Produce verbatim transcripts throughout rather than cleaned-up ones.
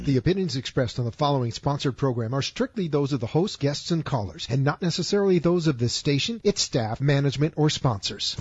The opinions expressed on the following sponsored program are strictly those of the host, guests, and callers, and not necessarily those of this station, its staff, management, or sponsors.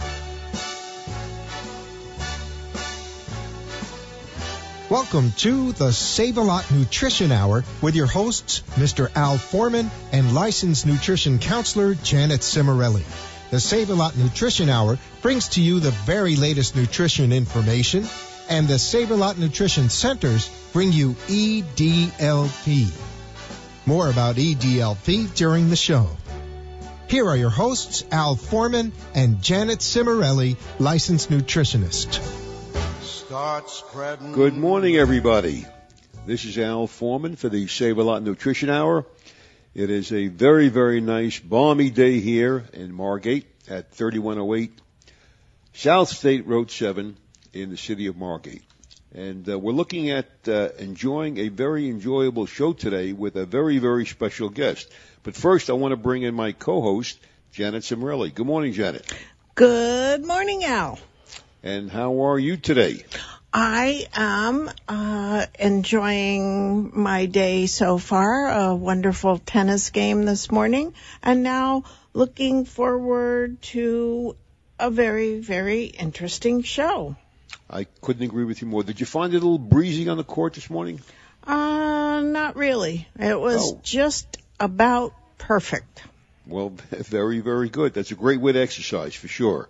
Welcome to the Save-A-Lot Nutrition Hour with your hosts, Mister Al Foreman and licensed nutrition counselor Janet Cimarelli. The Save-A-Lot Nutrition Hour brings to you the very latest nutrition information, and the Save-A-Lot Nutrition Centers bring you E D L P. More about E D L P during the show. Here are your hosts, Al Foreman and Janet Cimarelli, licensed nutritionist. Start spreading. Good morning, everybody. This is Al Foreman for the Save-A-Lot Nutrition Hour. It is a very, very nice, balmy day here in Margate at thirty-one oh eight South State Road seven in the city of Margate. And uh, we're looking at uh, enjoying a very enjoyable show today with a very, very special guest. But first, I want to bring in my co-host, Janet Cimarelli. Good morning, Janet. Good morning, Al. And how are you today? I am uh, enjoying my day so far, a wonderful tennis game this morning, and now looking forward to a very, very interesting show. I couldn't agree with you more. Did you find it a little breezy on the court this morning? Uh, not really. It was Oh. just about perfect. Well, very, very good. That's a great way to exercise, for sure.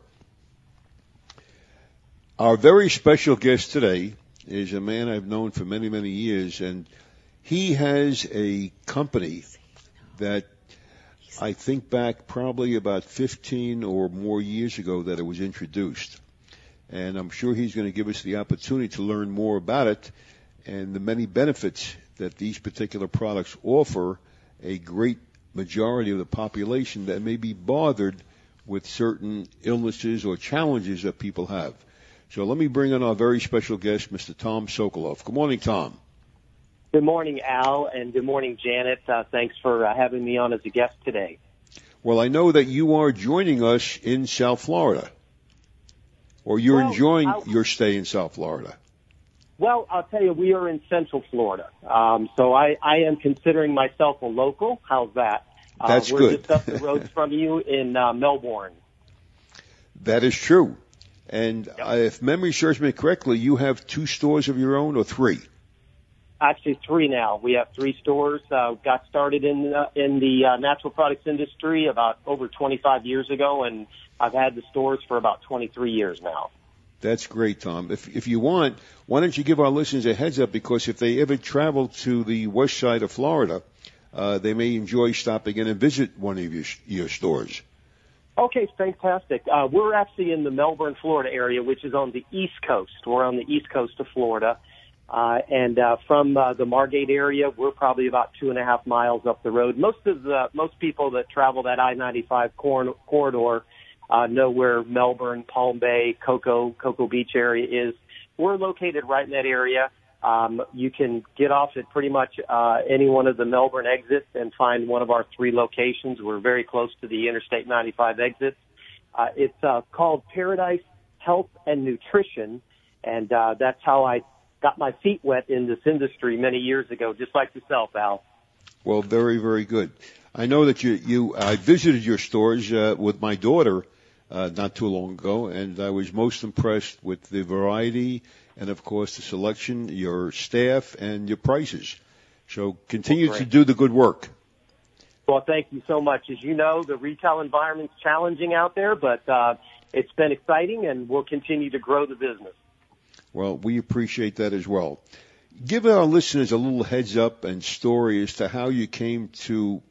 Our very special guest today is a man I've known for many, many years, and he has a company that I think back probably about fifteen or more years ago that it was introduced. And I'm sure he's going to give us the opportunity to learn more about it and the many benefits that these particular products offer a great majority of the population that may be bothered with certain illnesses or challenges that people have. So let me bring in our very special guest, Mister Tom Sokoloff. Good morning, Tom. Good morning, Al, and good morning, Janet. Uh, thanks for uh, having me on as a guest today. Well, I know that you are joining us in South Florida, or you're well, enjoying I'll, your stay in South Florida. Well, I'll tell you, we are in Central Florida, um, so I, I am considering myself a local. How's that? Uh, That's we're good. just up the road from you in uh, Melbourne. That is true. And yep. uh, if memory serves me correctly, you have two stores of your own or three? Actually, three now. We have three stores. Uh, got started in uh, in the uh, natural products industry about over twenty-five years ago, and I've had the stores for about twenty-three years now. That's great, Tom. If if you want, why don't you give our listeners a heads up, because if they ever travel to the west side of Florida, uh, they may enjoy stopping in and visit one of your, your stores. Okay, fantastic. Uh, we're actually in the Melbourne, Florida area, which is on the East Coast. We're on the East Coast of Florida. Uh, and uh, from uh, the Margate area, we're probably about two and a half miles up the road. Most of the most people that travel that I ninety-five cor- corridor uh, know where Melbourne, Palm Bay, Cocoa, Cocoa Beach area is. We're located right in that area. Um, you can get off at pretty much uh, any one of the Melbourne exits and find one of our three locations. We're very close to the Interstate ninety-five exits. Uh, it's uh, called Paradise Health and Nutrition, and uh, that's how I got my feet wet in this industry many years ago, just like yourself, Al. Well, very, very good. I know that you, you I visited your stores uh, with my daughter uh, not too long ago, and I was most impressed with the variety and, of course, the selection, your staff, and your prices. So continue well, to do the good work. Well, thank you so much. As you know, the retail environment's challenging out there, but uh, it's been exciting, and we'll continue to grow the business. Well, we appreciate that as well. Give our listeners a little heads up and story as to how you came to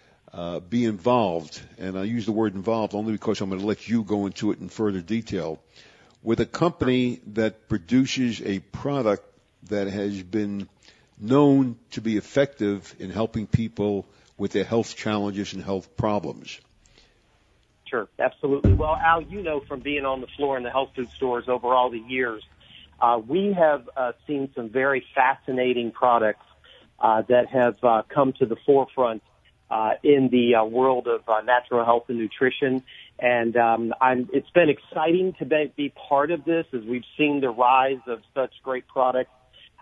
uh, be involved, and I use the word involved only because I'm going to let you go into it in further detail, with a company that produces a product that has been known to be effective in helping people with their health challenges and health problems. Sure, absolutely. Well, Al, you know from being on the floor in the health food stores over all the years, Uh, we have uh, seen some very fascinating products uh, that have uh, come to the forefront uh, in the uh, world of uh, natural health and nutrition. And um, I'm, it's been exciting to be, be part of this as we've seen the rise of such great products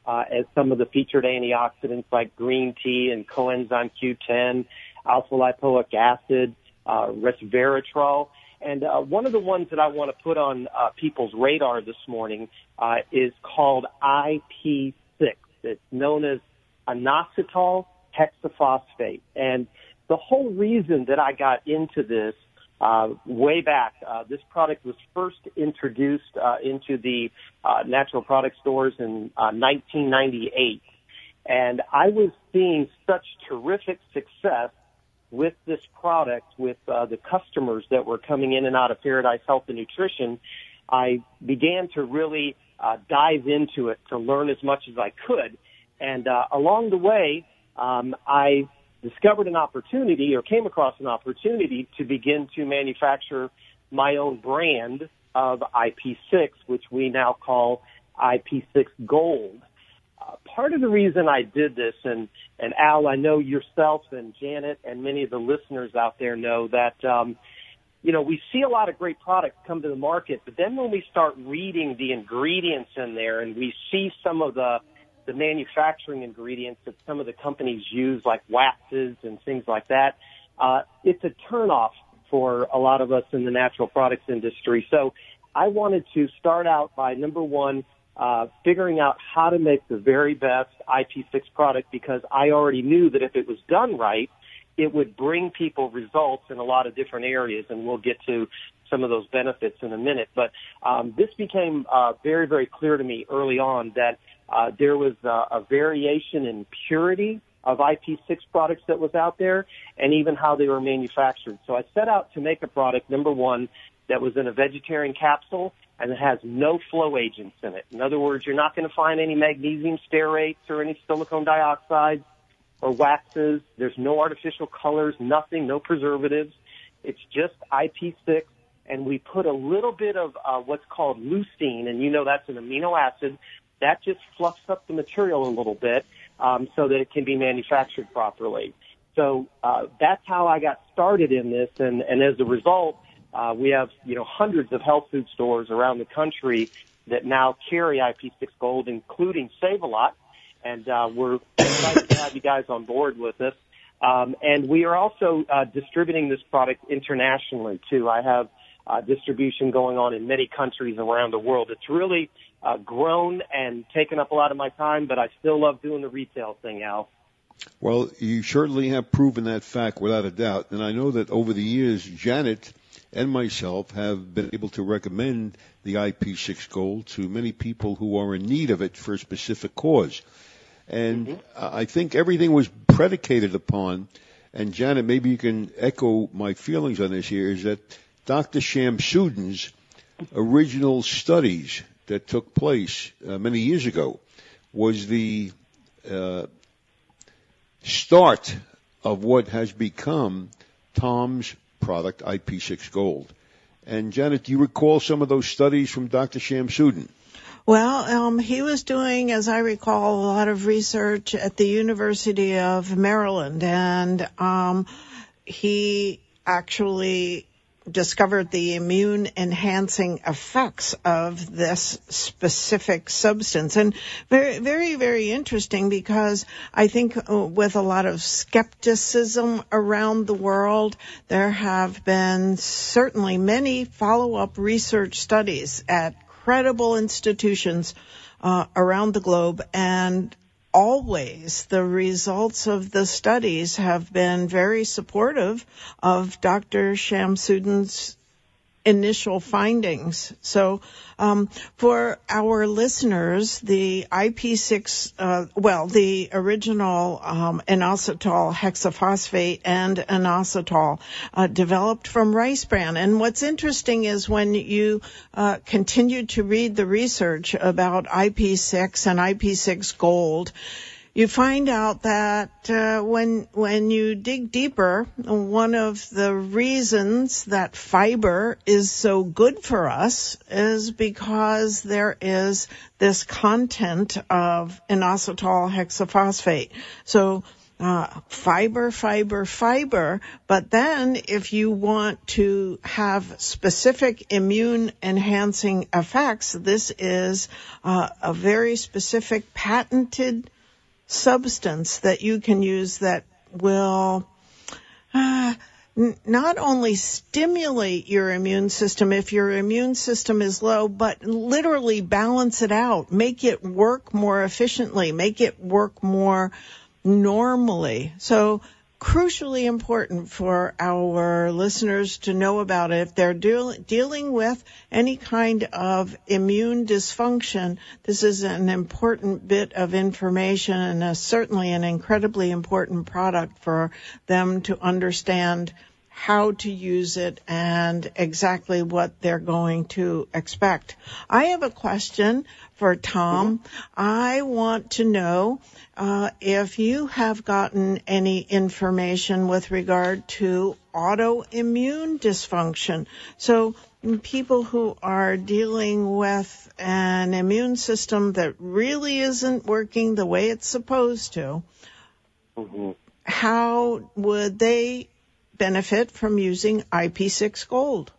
uh, as some of the featured antioxidants like green tea and coenzyme Q ten, alpha-lipoic acid, uh, resveratrol. And uh, one of the ones that I want to put on uh, people's radar this morning uh, is called I P six. It's known as inositol hexaphosphate. And the whole reason that I got into this uh, way back, uh, this product was first introduced uh, into the uh, natural product stores in uh, nineteen ninety-eight. And I was seeing such terrific success with this product, with uh, the customers that were coming in and out of Paradise Health and Nutrition. I began to really uh, dive into it to learn as much as I could. And uh, along the way, um, I discovered an opportunity or came across an opportunity to begin to manufacture my own brand of I P six, which we now call I P six Gold. Uh, part of the reason I did this, and, and Al, I know yourself and Janet and many of the listeners out there know that, um, you know, we see a lot of great products come to the market, but then when we start reading the ingredients in there and we see some of the, the manufacturing ingredients that some of the companies use, like waxes and things like that, uh, it's a turnoff for a lot of us in the natural products industry. So I wanted to start out by, number one, Uh, figuring out how to make the very best I P six product, because I already knew that if it was done right, it would bring people results in a lot of different areas, and we'll get to some of those benefits in a minute. But um, this became uh, very, very clear to me early on that uh, there was uh, a variation in purity of I P six products that was out there, and even how they were manufactured. So I set out to make a product, number one, that was in a vegetarian capsule, and it has no flow agents in it. In other words, you're not going to find any magnesium stearates or any silicone dioxide or waxes. There's no artificial colors, nothing, no preservatives. It's just I P six, and we put a little bit of uh, what's called leucine, and you know that's an amino acid. That just fluffs up the material a little bit um, so that it can be manufactured properly. So uh, that's how I got started in this, and, and as a result, Uh, we have, you know, hundreds of health food stores around the country that now carry I P six Gold, including Save-A-Lot, and uh, we're excited to have you guys on board with us. Um, and we are also uh, distributing this product internationally, too. I have uh, distribution going on in many countries around the world. It's really uh, grown and taken up a lot of my time, but I still love doing the retail thing, Al. Well, you certainly have proven that fact without a doubt. And I know that over the years, Janet and myself have been able to recommend the I P six Gold to many people who are in need of it for a specific cause. And mm-hmm. I think everything was predicated upon, and Janet, maybe you can echo my feelings on this here, is that Doctor Shamsuddin's original studies that took place uh, many years ago was the uh, start of what has become Tom's product, I P six Gold. And Janet, do you recall some of those studies from Doctor Shamsuddin? Well, um, he was doing, as I recall, a lot of research at the University of Maryland, and um, he actually discovered the immune-enhancing effects of this specific substance. And very, very, very interesting, because I think with a lot of skepticism around the world, there have been certainly many follow-up research studies at credible institutions uh, around the globe, and always the results of the studies have been very supportive of Doctor Shamsuddin's initial findings. So um, for our listeners, the I P six, uh, well, the original um, inositol hexaphosphate and inositol uh, developed from rice bran. And what's interesting is when you uh, continue to read the research about I P six and I P six Gold, you find out that uh, when when you dig deeper, one of the reasons that fiber is so good for us is because there is this content of inositol hexaphosphate. So uh, fiber, fiber, fiber. But then if you want to have specific immune enhancing effects, this is uh, a very specific patented substance that you can use that will uh, n- not only stimulate your immune system if your immune system is low, but literally balance it out, make it work more efficiently, make it work more normally. So crucially important for our listeners to know about it. If they're deal- dealing with any kind of immune dysfunction, this is an important bit of information and a, certainly an incredibly important product for them to understand how to use it and exactly what they're going to expect. I have a question for Tom. Mm-hmm. I want to know uh, if you have gotten any information with regard to autoimmune dysfunction. So people who are dealing with an immune system that really isn't working the way it's supposed to, mm-hmm. how would they benefit from using I P six Gold?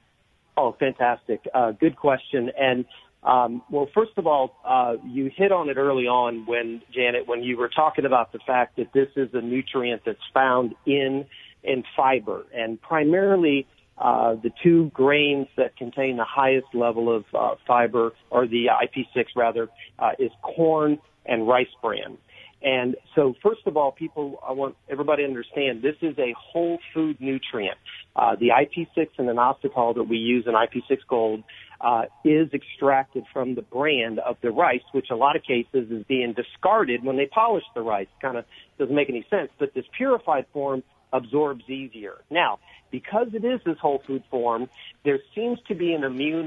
Oh, fantastic. Uh, good question. And, um, well, first of all, uh, you hit on it early on when, Janet, when you were talking about the fact that this is a nutrient that's found in, in fiber. And primarily, uh, the two grains that contain the highest level of, uh, fiber, or the I P six rather, uh, is corn and rice bran. And so, first of all, people, I want everybody to understand this is a whole food nutrient. Uh, the I P six and inositol that we use in I P six Gold uh, is extracted from the bran of the rice, which a lot of cases is being discarded when they polish the rice. Kind of doesn't make any sense, but this purified form absorbs easier. Now, because it is this whole food form, there seems to be an immune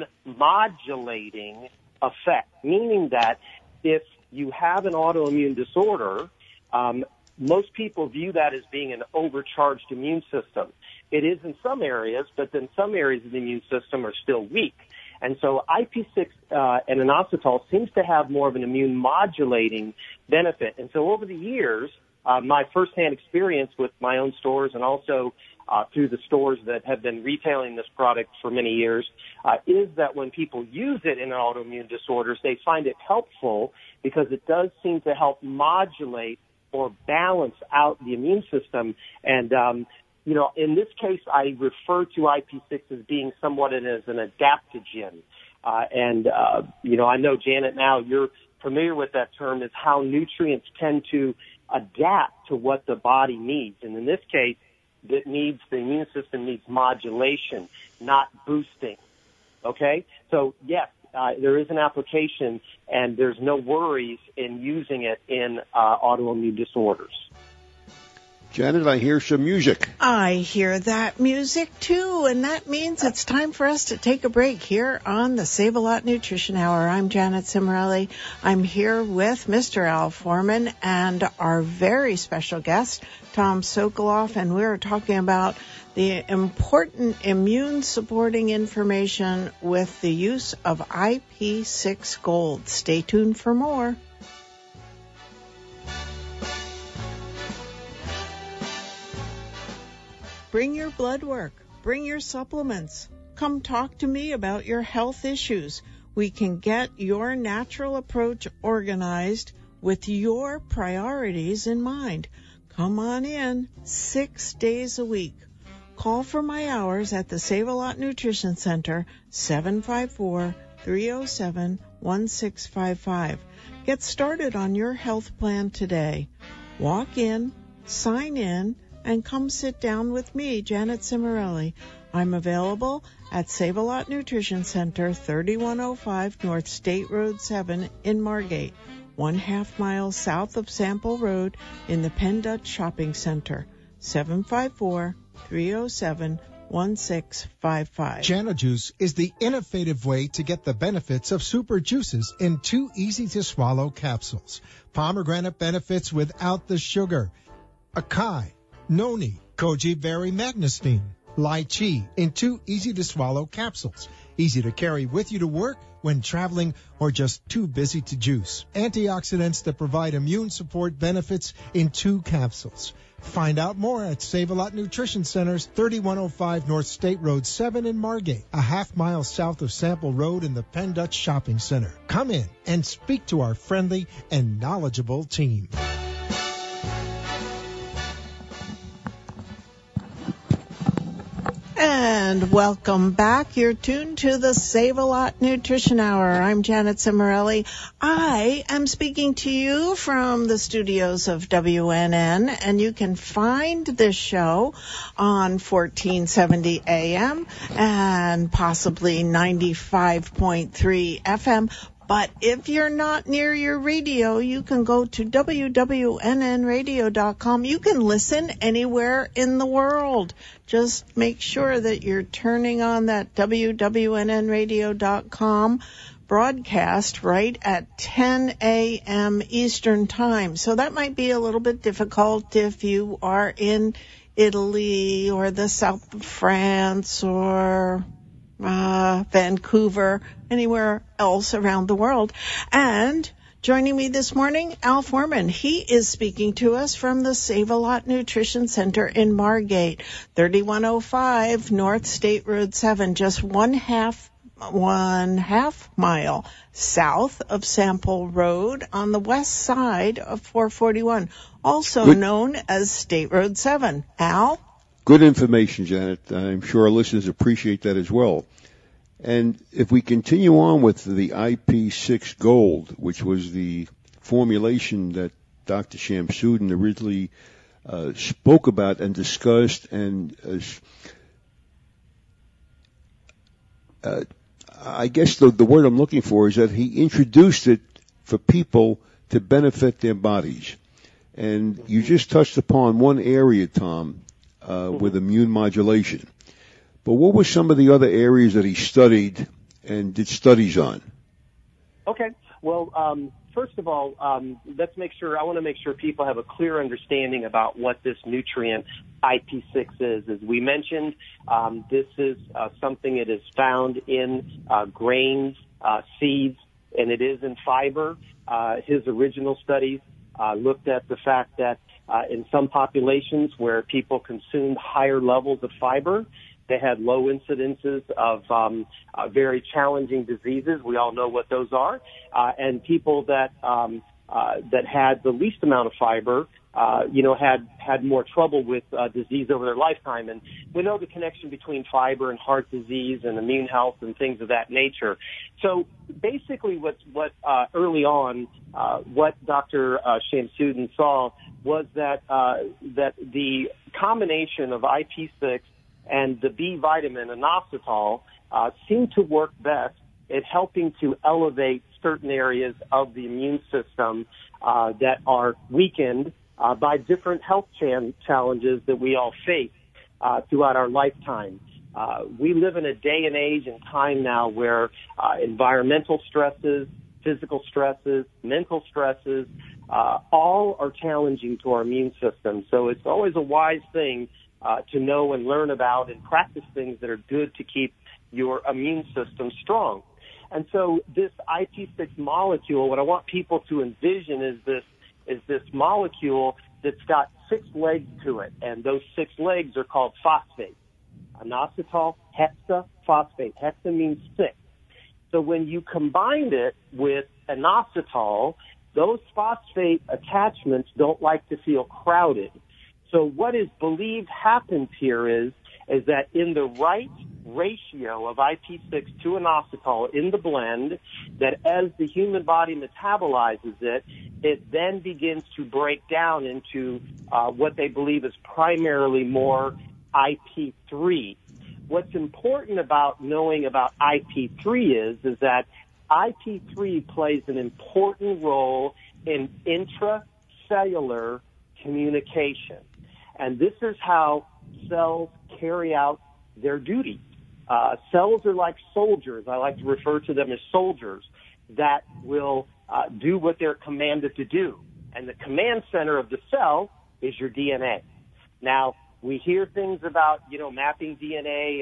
modulating effect, meaning that if you have an autoimmune disorder, um, most people view that as being an overcharged immune system. It is in some areas, but then some areas of the immune system are still weak. And so I P six uh, and inositol seems to have more of an immune modulating benefit. And so over the years, uh, my firsthand experience with my own stores and also uh, through the stores that have been retailing this product for many years, uh, is that when people use it in autoimmune disorders, they find it helpful because it does seem to help modulate or balance out the immune system. And, um, you know, in this case, I refer to I P six as being somewhat as an adaptogen. Uh, and, uh, you know, I know, Janet, now you're familiar with that term, is how nutrients tend to adapt to what the body needs. And in this case, that needs, the immune system needs modulation, not boosting. Okay? So, yes, uh, there is an application, and there's no worries in using it in uh, autoimmune disorders. Janet, I hear some music. I hear that music, too, and that means it's time for us to take a break here on the Save-A-Lot Nutrition Hour. I'm Janet Cimarelli. I'm here with Mister Al Foreman and our very special guest, Tom Sokoloff, and we're talking about the important immune-supporting information with the use of I P six Gold. Stay tuned for more. Bring your blood work. Bring your supplements. Come talk to me about your health issues. We can get your natural approach organized with your priorities in mind. Come on in six days a week. Call for my hours at the Save-A-Lot Nutrition Center, seven five four, three oh seven, one six five five. Get started on your health plan today. Walk in, sign in, and come sit down with me, Janet Cimarelli. I'm available at Save-A-Lot Nutrition Center, thirty-one oh five North State Road seven in Margate, one half mile south of Sample Road in the Penn Dutch Shopping Center, seven five four, three oh seven, one six five five. JanoJuice is the innovative way to get the benefits of super juices in two easy-to-swallow capsules. Pomegranate benefits without the sugar. Acai, Noni, Koji Berry Magnestein, Lychee in two easy-to-swallow capsules. Easy to carry with you to work when traveling or just too busy to juice. Antioxidants that provide immune support benefits in two capsules. Find out more at Save-A-Lot Nutrition Centers, thirty-one oh five North State Road seven in Margate, a half mile south of Sample Road in the Penn Dutch Shopping Center. Come in and speak to our friendly and knowledgeable team. And welcome back. You're tuned to the Save-A-Lot Nutrition Hour. I'm Janet Cimarelli. I am speaking to you from the studios of W N N, and you can find this show on fourteen seventy A M and possibly ninety-five point three F M. But if you're not near your radio, you can go to W W N N radio dot com. You can listen anywhere in the world. Just make sure that you're turning on that W W N N radio dot com broadcast right at ten A M Eastern Time. So that might be a little bit difficult if you are in Italy or the south of France or Uh, Vancouver, anywhere else around the world. And joining me this morning, Al Foreman. He is speaking to us from the Save-A-Lot Nutrition Center in Margate, thirty-one oh five North State Road seven, just one half one half mile south of Sample Road on the west side of four forty-one, also Good. known as State Road seven. Al? Good information, Janet. I'm sure our listeners appreciate that as well. And if we continue on with the I P six Gold, which was the formulation that Doctor Shamsuddin originally uh, spoke about and discussed, and uh, uh, I guess the, the word I'm looking for is that he introduced it for people to benefit their bodies. And you just touched upon one area, Tom, Uh, with immune modulation. But what were some of the other areas that he studied and did studies on? Okay. Well, um, first of all, um, let's make sure, I want to make sure people have a clear understanding about what this nutrient I P six is. As we mentioned, um, this is uh, something that is found in uh, grains, uh, seeds, and it is in fiber. Uh, his original studies uh, looked at the fact that Uh, in some populations where people consumed higher levels of fiber, they had low incidences of um, uh, very challenging diseases. We all know what those are. Uh, and people that um, uh, that had the least amount of fiber, uh, you know, had had more trouble with uh, disease over their lifetime. And we know the connection between fiber and heart disease and immune health and things of that nature. So basically, what what uh, early on, uh, what Doctor Uh, Shamsuddin saw was that uh, that the combination of I P six and the B vitamin, inositol, uh, seemed to work best at helping to elevate certain areas of the immune system uh, that are weakened uh, by different health chan- challenges that we all face uh, throughout our lifetime. Uh, we live in a day and age and time now where uh, environmental stresses, physical stresses, mental stresses, Uh, all are challenging to our immune system. So it's always a wise thing uh, to know and learn about and practice things that are good to keep your immune system strong. And so this I P six molecule, what I want people to envision is this is this molecule that's got six legs to it, and those six legs are called phosphates. Inositol, hexaphosphate. Hexa means six. So when you combine it with inositol, those phosphate attachments don't like to feel crowded. So what is believed happens here is, is that in the right ratio of I P six to inositol in the blend, that as the human body metabolizes it, it then begins to break down into uh, what they believe is primarily more I P three. What's important about knowing about I P three is, is that I P three plays an important role in intracellular communication. And this is how cells carry out their duty. Uh, cells are like soldiers. I like to refer to them as soldiers that will uh, do what they're commanded to do. And the command center of the cell is your D N A. Now, we hear things about, you know, mapping D N A and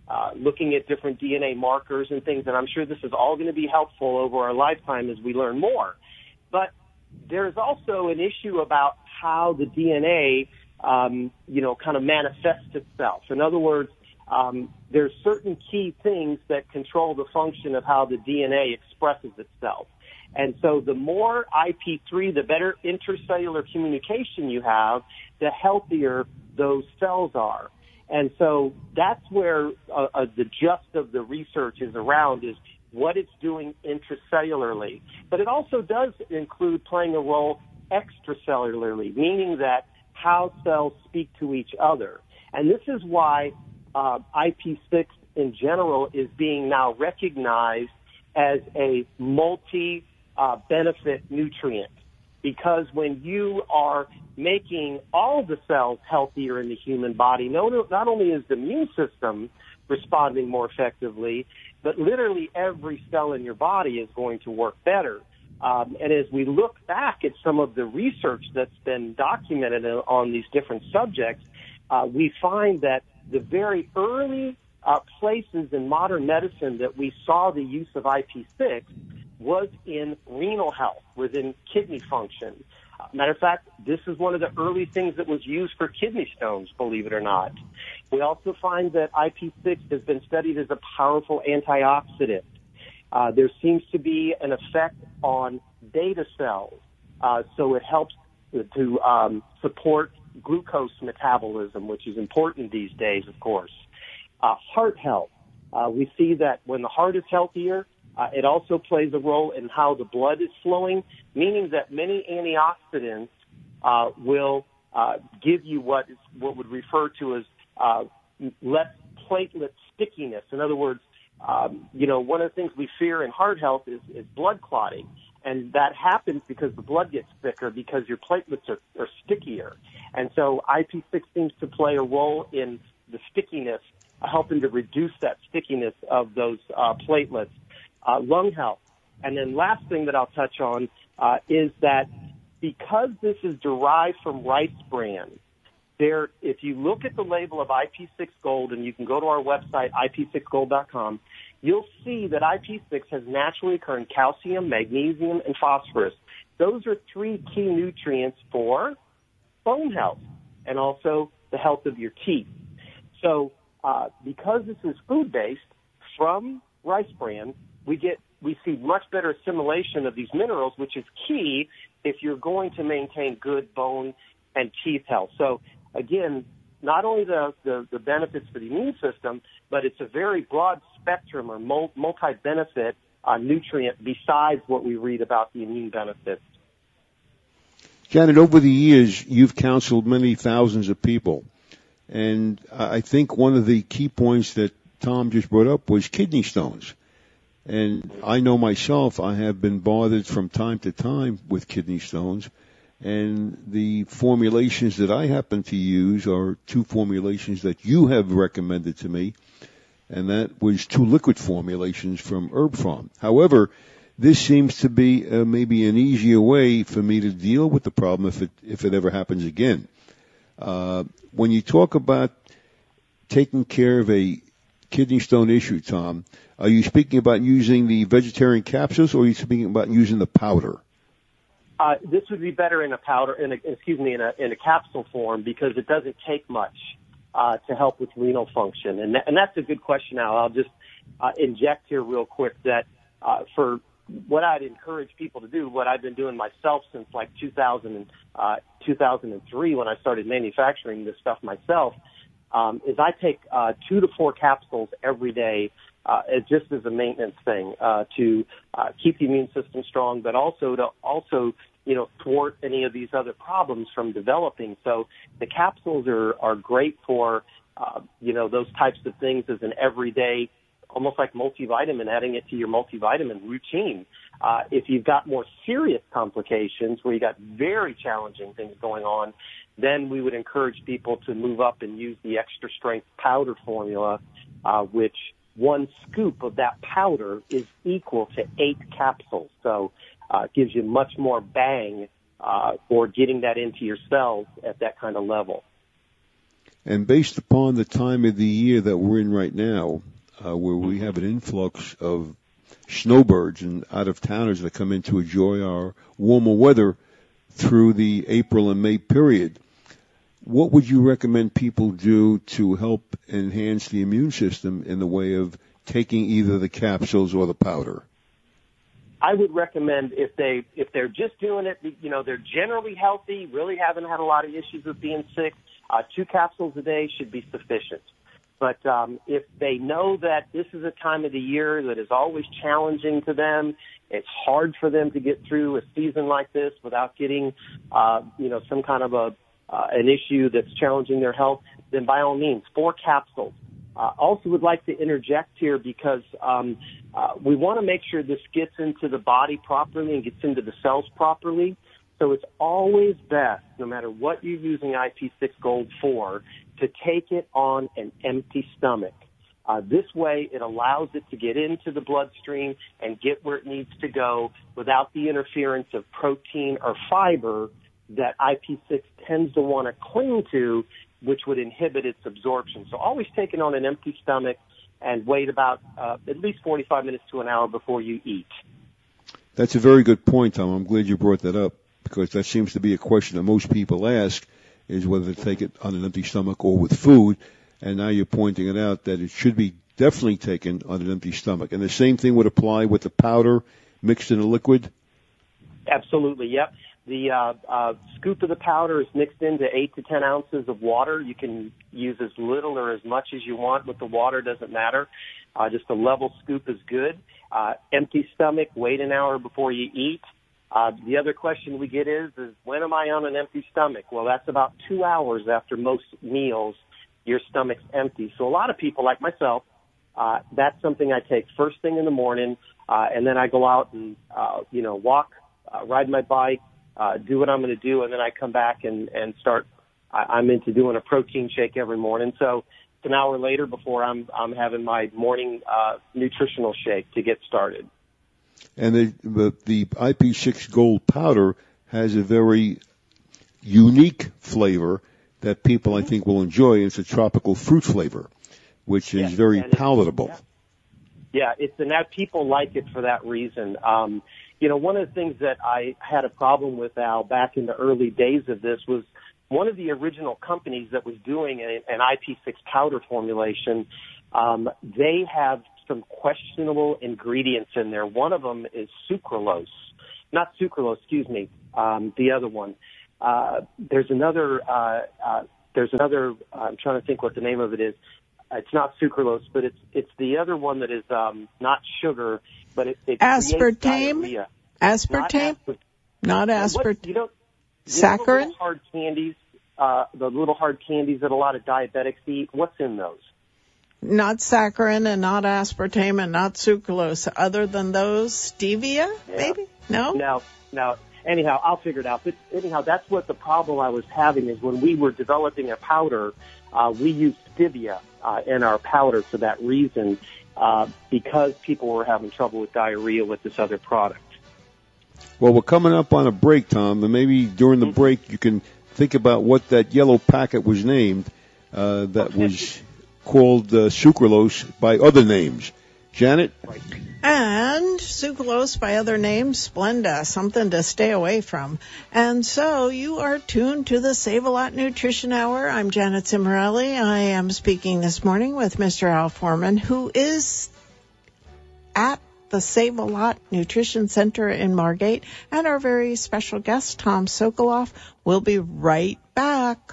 uh, looking at different D N A markers and things, and I'm sure this is all going to be helpful over our lifetime as we learn more. But there's also an issue about how the D N A, um, you know, kind of manifests itself. In other words, um, there's certain key things that control the function of how the D N A expresses itself. And so the more I P three, the better intercellular communication you have, the healthier those cells are. And so that's where uh, uh, the gist of the research is around, is what it's doing intracellularly. But it also does include playing a role extracellularly, meaning that how cells speak to each other. And this is why uh, I P six in general is being now recognized as a multi uh, benefit nutrient. Because when you are making all the cells healthier in the human body, not, not only is the immune system responding more effectively, but literally every cell in your body is going to work better. Um, and as we look back at some of the research that's been documented on these different subjects, uh, we find that the very early uh, places in modern medicine that we saw the use of I P six was in renal health, within kidney function. Uh, matter of fact, this is one of the early things that was used for kidney stones, believe it or not. We also find that I P six has been studied as a powerful antioxidant. Uh, there seems to be an effect on beta cells, uh, so it helps to um, support glucose metabolism, which is important these days, of course. Uh, heart health. Uh, we see that when the heart is healthier, Uh, it also plays a role in how the blood is flowing, meaning that many antioxidants uh, will uh, give you what is what would refer to as uh, less platelet stickiness. In other words, um, you know, one of the things we fear in heart health is, is blood clotting, and that happens because the blood gets thicker because your platelets are, are stickier. And so I P six seems to play a role in the stickiness, uh, helping to reduce that stickiness of those uh, platelets. Uh, lung health. And then last thing that I'll touch on uh, is that because this is derived from rice bran, there, if you look at the label of I P six Gold, and you can go to our website, I P six gold dot com, you'll see that I P six has naturally occurring calcium, magnesium, and phosphorus. Those are three key nutrients for bone health and also the health of your teeth. So uh, because this is food-based from rice bran, we get we see much better assimilation of these minerals, which is key if you're going to maintain good bone and teeth health. So again, not only the, the, the benefits for the immune system, but it's a very broad spectrum or multi-benefit uh, nutrient besides what we read about the immune benefits. Janet, over the years, you've counseled many thousands of people. And I think one of the key points that Tom just brought up was kidney stones. And I know myself, I have been bothered from time to time with kidney stones. And the formulations that I happen to use are two formulations that you have recommended to me. And that was two liquid formulations from Herb Farm. However, this seems to be uh, maybe an easier way for me to deal with the problem if it, if it ever happens again. Uh, when you talk about taking care of a kidney stone issue, Tom, are you speaking about using the vegetarian capsules, or are you speaking about using the powder? Uh, this would be better in a powder, in a, excuse me, in a, in a capsule form, because it doesn't take much uh, to help with renal function. And, th- and that's a good question, Al. I'll just uh, inject here real quick that uh, for what I'd encourage people to do, what I've been doing myself since like two thousand, uh, two thousand three when I started manufacturing this stuff myself, um, is I take uh, two to four capsules every day. Uh, it just as a maintenance thing, uh, to, uh, keep the immune system strong, but also to also, you know, thwart any of these other problems from developing. So the capsules are, are great for, uh, you know, those types of things as an everyday, almost like multivitamin, adding it to your multivitamin routine. Uh, if you've got more serious complications where you got very challenging things going on, then we would encourage people to move up and use the extra strength powder formula, uh, which one scoop of that powder is equal to eight capsules. So uh, it gives you much more bang uh, for getting that into your cells at that kind of level. And based upon the time of the year that we're in right now, uh, where we have an influx of snowbirds and out-of-towners that come in to enjoy our warmer weather through the April and May period, what would you recommend people do to help enhance the immune system in the way of taking either the capsules or the powder? I would recommend if they if they're just doing it, you know, they're generally healthy, really haven't had a lot of issues with being sick, uh, two capsules a day should be sufficient. But um, if they know that this is a time of the year that is always challenging to them, it's hard for them to get through a season like this without getting, uh, you know, some kind of a uh, an issue that's challenging their health, then by all means, four capsules. Uh, also would like to interject here because um, uh, we want to make sure this gets into the body properly and gets into the cells properly. So it's always best, no matter what you're using I P six Gold for, to take it on an empty stomach. Uh, this way, it allows it to get into the bloodstream and get where it needs to go without the interference of protein or fiber that I P six tends to want to cling to, which would inhibit its absorption. So always take it on an empty stomach and wait about uh, at least forty-five minutes to an hour before you eat. That's a very good point, Tom. I'm glad you brought that up because that seems to be a question that most people ask, is whether to take it on an empty stomach or with food. And now you're pointing it out that it should be definitely taken on an empty stomach. And the same thing would apply with the powder mixed in a liquid? Absolutely, yep. The uh, uh, scoop of the powder is mixed into eight to ten ounces of water. You can use as little or as much as you want with the water, doesn't matter. Uh, just a level scoop is good. Uh, empty stomach, wait an hour before you eat. Uh, the other question we get is, is when am I on an empty stomach? Well, that's about two hours after most meals, your stomach's empty. So a lot of people, like myself, uh, that's something I take first thing in the morning, uh, and then I go out and, uh, you know, walk, uh, ride my bike, uh, do what I'm going to do, and then I come back and, and start, I, I'm into doing a protein shake every morning. So it's an hour later before I'm, I'm having my morning, uh, nutritional shake to get started. And the, the, the I P six Gold powder has a very unique flavor that people, I think, will enjoy. It's a tropical fruit flavor, which is yes, very palatable. Yeah. yeah, it's and that people like it for that reason. Um, you know, one of the things that I had a problem with, Al, back in the early days of this was one of the original companies that was doing a, an I P six powder formulation. Um, they have some questionable ingredients in there. One of them is sucralose, not sucralose, excuse me, um, the other one. Uh, there's another, uh, uh, there's another, uh, I'm trying to think what the name of it is. It's not sucralose, but it's, it's the other one that is, um, not sugar, but it, it aspartame, aspartame, not aspartame, you know, saccharin, the little hard candies, uh, the little hard candies that a lot of diabetics eat. What's in those? Not saccharin and not aspartame and not sucralose. Other than those, stevia, yeah. maybe? No? No, no. Anyhow, I'll figure it out. But anyhow, that's what the problem I was having is when we were developing a powder, uh, we used stevia uh, in our powder for that reason, uh, because people were having trouble with diarrhea with this other product. Well, we're coming up on a break, Tom, and maybe during the break you can think about what that yellow packet was named uh, that okay. was called uh, sucralose by other names. Janet? Right. And sucralose by other names, Splenda, something to stay away from. And so you are tuned to the Save-A-Lot Nutrition Hour. I'm Janet Cimarelli. I am speaking this morning with Mister Al Foreman, who is at the Save-A-Lot Nutrition Center in Margate, and our very special guest, Tom Sokoloff. We'll be right back.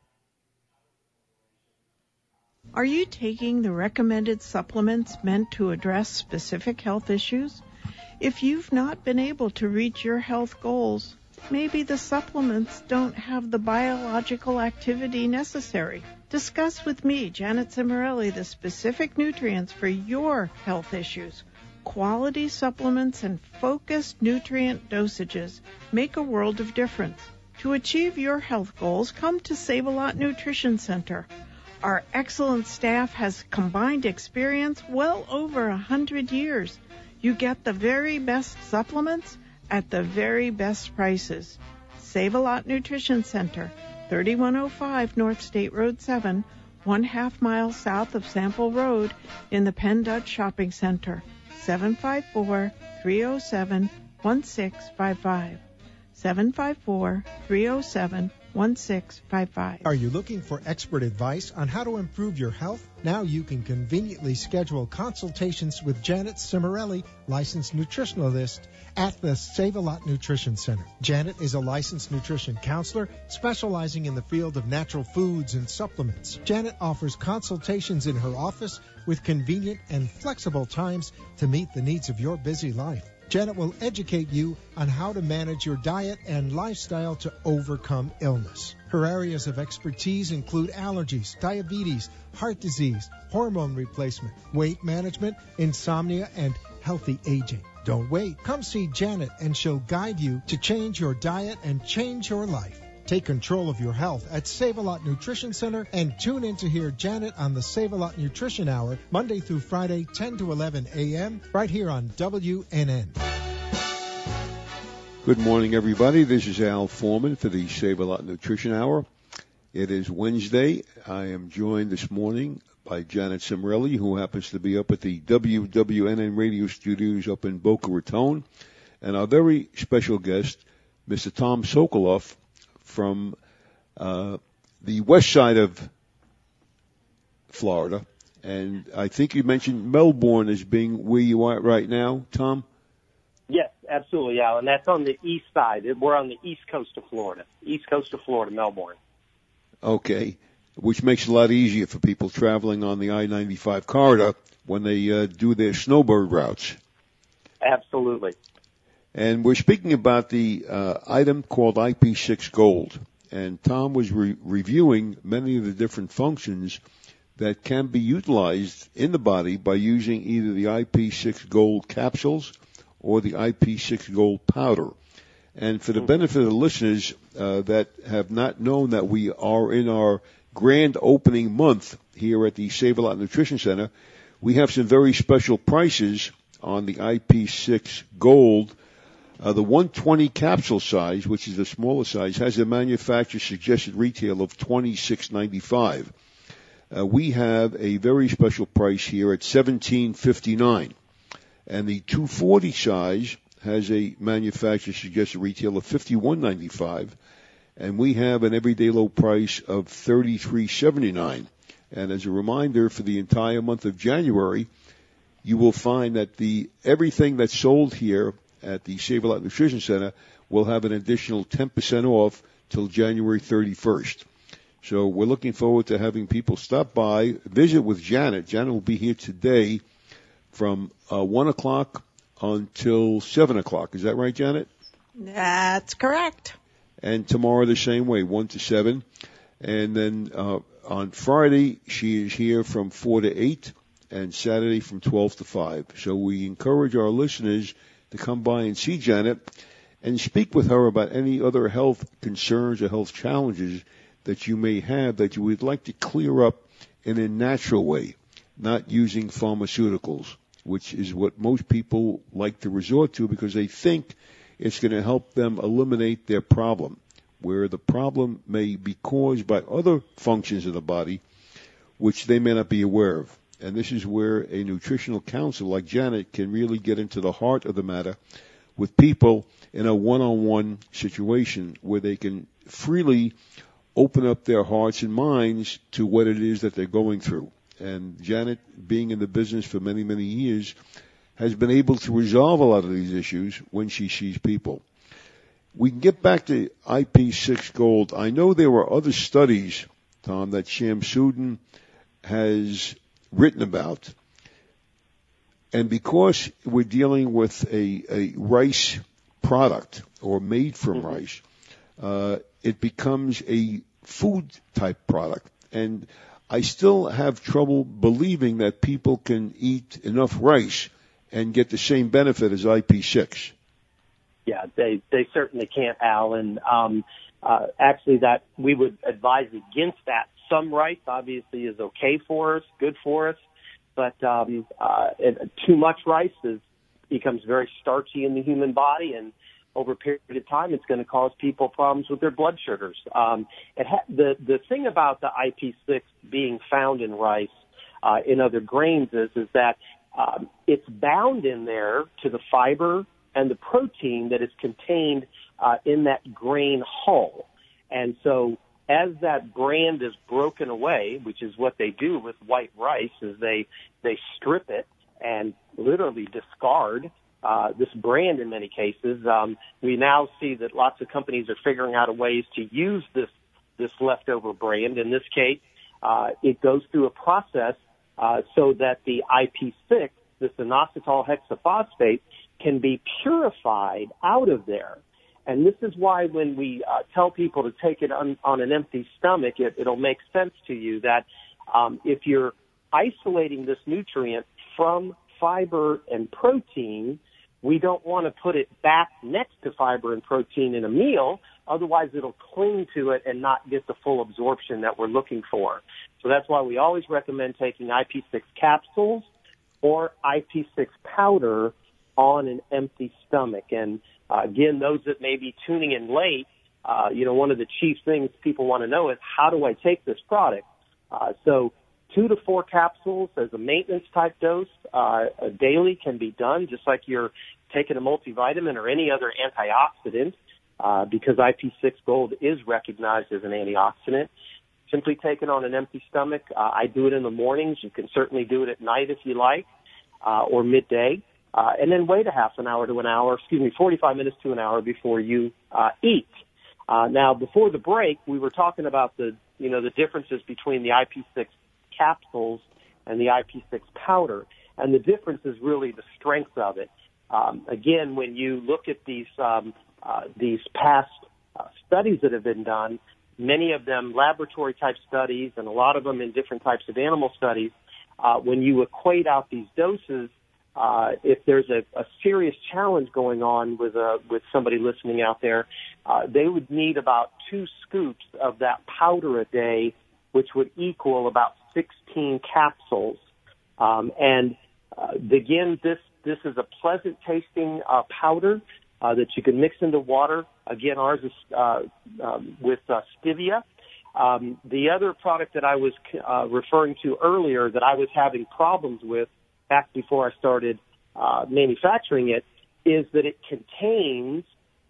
Are you taking the recommended supplements meant to address specific health issues? If you've not been able to reach your health goals, maybe the supplements don't have the biological activity necessary. Discuss with me, Janet Cimarelli, the specific nutrients for your health issues. Quality supplements and focused nutrient dosages make a world of difference. To achieve your health goals, come to Save-A-Lot Nutrition Center. Our excellent staff has combined experience well over a hundred years. You get the very best supplements at the very best prices. Save-A-Lot Nutrition Center, thirty-one oh five North State Road seven, one half mile south of Sample Road in the Penn Dutch Shopping Center, seven five four, three oh seven, one six five five, seven five four, three oh seven, one six five five. Are you looking for expert advice on how to improve your health? Now you can conveniently schedule consultations with Janet Cimarelli, licensed nutritionalist at the Save-A-Lot Nutrition Center. Janet is a licensed nutrition counselor specializing in the field of natural foods and supplements. Janet offers consultations in her office with convenient and flexible times to meet the needs of your busy life. Janet will educate you on how to manage your diet and lifestyle to overcome illness. Her areas of expertise include allergies, diabetes, heart disease, hormone replacement, weight management, insomnia, and healthy aging. Don't wait. Come see Janet and she'll guide you to change your diet and change your life. Take control of your health at Save-A-Lot Nutrition Center and tune in to hear Janet on the Save-A-Lot Nutrition Hour, Monday through Friday, ten to eleven a.m., right here on W N N. Good morning, everybody. This is Al Foreman for the Save-A-Lot Nutrition Hour. It is Wednesday. I am joined this morning by Janet Cimarelli, who happens to be up at the W W N N radio studios up in Boca Raton, and our very special guest, Mister Tom Sokoloff, from uh, the west side of Florida. And I think you mentioned Melbourne as being where you are right now, Tom? Yes, absolutely, Alan. That's on the east side. We're on the east coast of Florida. East coast of Florida, Melbourne. Okay, which makes it a lot easier for people traveling on the I ninety-five corridor when they uh, do their snowbird routes. Absolutely. And we're speaking about the uh, item called I P six Gold. And Tom was re- reviewing many of the different functions that can be utilized in the body by using either the I P six Gold capsules or the I P six Gold powder. And for the benefit of the listeners uh, that have not known that we are in our grand opening month here at the Save-A-Lot Nutrition Center, we have some very special prices on the I P six Gold. Uh, the one twenty capsule size, which is the smaller size, has a manufacturer's suggested retail of twenty-six ninety-five. Uh, we have a very special price here at seventeen fifty-nine, and the two forty size has a manufacturer's suggested retail of fifty-one ninety-five, and we have an everyday low price of thirty-three seventy-nine. And as a reminder, for the entire month of January, you will find that the everything that's sold here at the Save-A-Lot Nutrition Center will have an additional ten percent off till January thirty-first. So we're looking forward to having people stop by, visit with Janet. Janet will be here today from uh, one o'clock until seven o'clock. Is that right, Janet? That's correct. And tomorrow the same way, one to seven. And then uh, on Friday, she is here from four to eight, and Saturday from twelve to five. So we encourage our listeners to come by and see Janet and speak with her about any other health concerns or health challenges that you may have that you would like to clear up in a natural way, not using pharmaceuticals, which is what most people like to resort to because they think it's going to help them eliminate their problem, where the problem may be caused by other functions of the body which they may not be aware of. And this is where a nutritional counselor like Janet can really get into the heart of the matter with people in a one-on-one situation where they can freely open up their hearts and minds to what it is that they're going through. And Janet, being in the business for many, many years, has been able to resolve a lot of these issues when she sees people. We can get back to I P six Gold. I know there were other studies, Tom, that Shamsuddin has written about. And because we're dealing with a, a rice product or made from mm-hmm. rice, uh, it becomes a food type product. And I still have trouble believing that people can eat enough rice and get the same benefit as I P six. Yeah, they, they certainly can't, Al. And um, uh, actually that we would advise against that. Some rice obviously is okay for us, good for us. But um, uh, it, too much rice is, becomes very starchy in the human body, and over a period of time, it's going to cause people problems with their blood sugars. Um, it ha- the, the thing about the I P six being found in rice, uh, in other grains is, is that, um, it's bound in there to the fiber and the protein that is contained, uh, in that grain hull. And so as that brand is broken away, which is what they do with white rice, is they, they strip it and literally discard Uh, this brand in many cases. Um, we now see that lots of companies are figuring out ways to use this this leftover brand. In this case, uh, it goes through a process uh, so that the I P six, this inositol hexaphosphate, can be purified out of there. And this is why when we uh, tell people to take it on, on an empty stomach, it, it'll make sense to you that um, if you're isolating this nutrient from fiber and protein, we don't want to put it back next to fiber and protein in a meal. Otherwise, it'll cling to it and not get the full absorption that we're looking for. So that's why we always recommend taking I P six capsules or I P six powder on an empty stomach. And uh, again, those that may be tuning in late, uh, you know, one of the chief things people want to know is, how do I take this product? Uh, so two to four capsules as a maintenance type dose uh, daily can be done, just like you're taking a multivitamin or any other antioxidant, uh, because I P six Gold is recognized as an antioxidant. Simply taken on an empty stomach. Uh, I do it in the mornings. You can certainly do it at night if you like, uh, or midday. Uh, and then wait a half an hour to an hour, excuse me, forty-five minutes to an hour before you uh, eat. Uh, now, before the break, we were talking about the, you know, the differences between the I P six capsules and the I P six powder, and the difference is really the strength of it. Um, again, when you look at these um, uh, these past uh, studies that have been done, many of them laboratory type studies, and a lot of them in different types of animal studies, uh, when you equate out these doses, uh, if there's a, a serious challenge going on with a, with somebody listening out there, uh, they would need about two scoops of that powder a day, which would equal about sixteen capsules. Um, and uh, again, this this is a pleasant tasting uh, powder uh, that you can mix into water. Again, ours is uh, um, with uh, stevia. Um, the other product that I was uh, referring to earlier that I was having problems with back before I started uh, manufacturing it is that it contains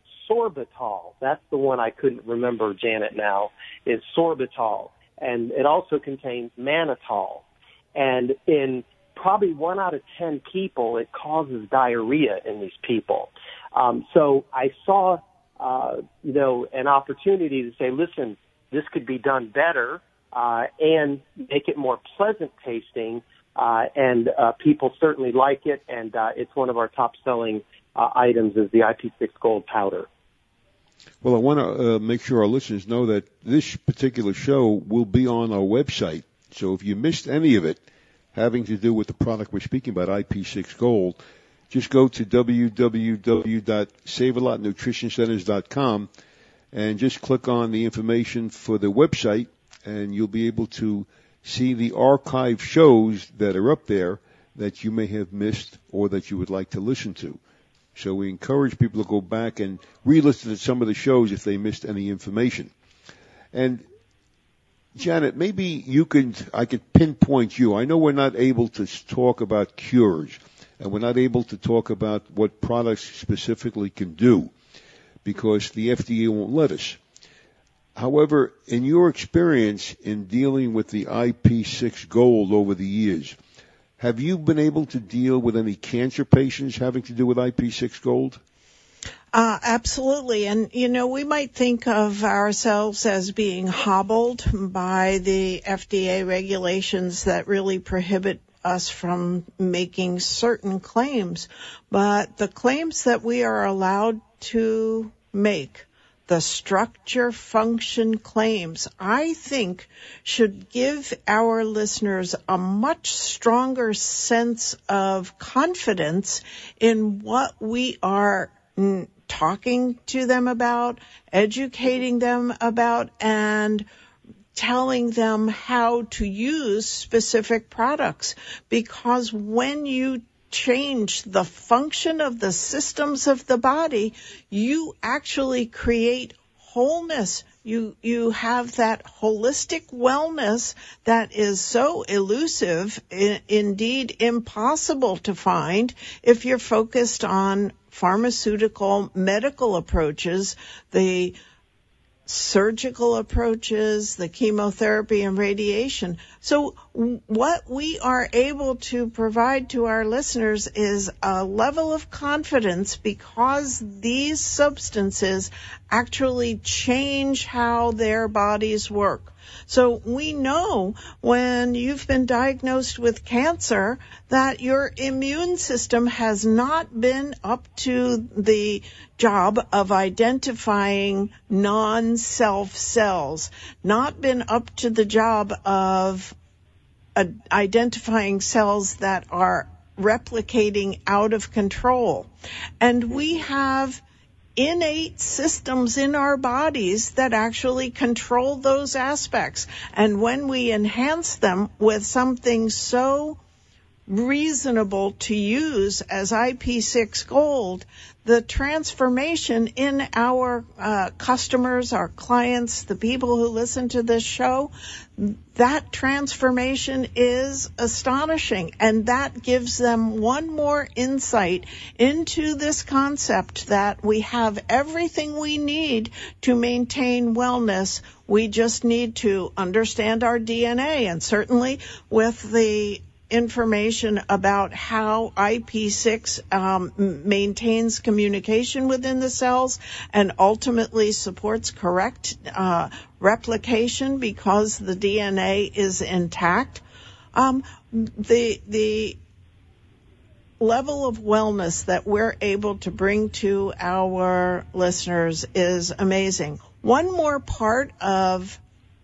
sorbitol. That's the one I couldn't remember, Janet, now, is sorbitol. And it also contains mannitol. And in probably one out of ten people, it causes diarrhea in these people. Um, so I saw, uh, you know, an opportunity to say, listen, this could be done better uh, and make it more pleasant tasting. Uh, and uh, people certainly like it, and uh, it's one of our top-selling uh, items is the I P six Gold powder. Well, I want to uh, make sure our listeners know that this particular show will be on our website. So if you missed any of it having to do with the product we're speaking about, I P six Gold, just go to w w w dot save a lot nutrition centers dot com and just click on the information for the website, and you'll be able to see the archive shows that are up there that you may have missed or that you would like to listen to. So we encourage people to go back and re-listen to some of the shows if they missed any information. And Janet, maybe you could, I could pinpoint you. I know we're not able to talk about cures, and we're not able to talk about what products specifically can do because the F D A won't let us. However, in your experience in dealing with the I P six Gold over the years, have you been able to deal with any cancer patients having to do with I P six Gold? Uh, absolutely. And, you know, we might think of ourselves as being hobbled by the F D A regulations that really prohibit us from making certain claims. But the claims that we are allowed to make, the structure function claims, I think should give our listeners a much stronger sense of confidence in what we are mm, talking to them about, educating them about, and telling them how to use specific products. Because when you change the function of the systems of the body, you actually create wholeness. You you have that holistic wellness that is so elusive, I- indeed impossible to find if you're focused on pharmaceutical medical approaches, the surgical approaches, the chemotherapy and radiation. So what we are able to provide to our listeners is a level of confidence because these substances actually change how their bodies work. So we know when you've been diagnosed with cancer that your immune system has not been up to the job of identifying non-self cells, not been up to the job of uh, identifying cells that are replicating out of control. And we have innate systems in our bodies that actually control those aspects. And when we enhance them with something so reasonable to use as I P six Gold, the transformation in our uh, customers, our clients, the people who listen to this show, that transformation is astonishing. And that gives them one more insight into this concept that we have everything we need to maintain wellness. We just need to understand our D N A. And certainly with the information about how I P six um, maintains communication within the cells and ultimately supports correct uh, replication because the D N A is intact. Um, the the level of wellness that we're able to bring to our listeners is amazing. One more part of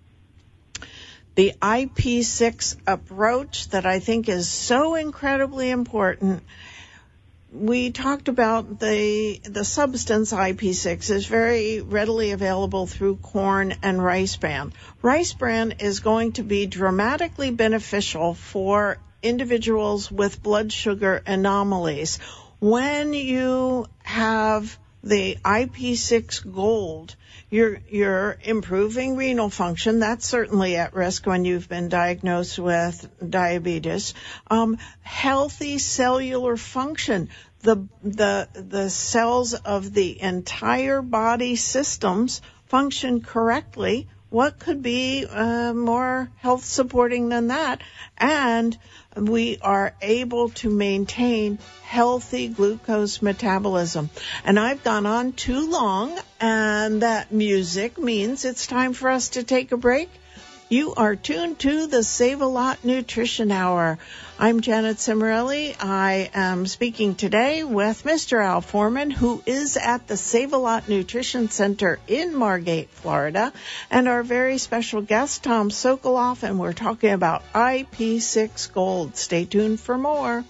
the I P six approach that I think is so incredibly important. We talked about the the substance I P six is very readily available through corn and rice bran. Rice bran is going to be dramatically beneficial for individuals with blood sugar anomalies. When you have the I P six Gold, You're, you're improving renal function. That's certainly at risk when you've been diagnosed with diabetes. Um, healthy cellular function. The, the, the cells of the entire body systems function correctly. What could be uh, more health supporting than that? And we are able to maintain healthy glucose metabolism. And I've gone on too long, and that music means it's time for us to take a break. You are tuned to the Save-A-Lot Nutrition Hour. I'm Janet Cimarelli. I am speaking today with Mister Al Foreman, who is at the Save-A-Lot Nutrition Center in Margate, Florida, and our very special guest, Tom Sokoloff, and we're talking about I P six Gold. Stay tuned for more.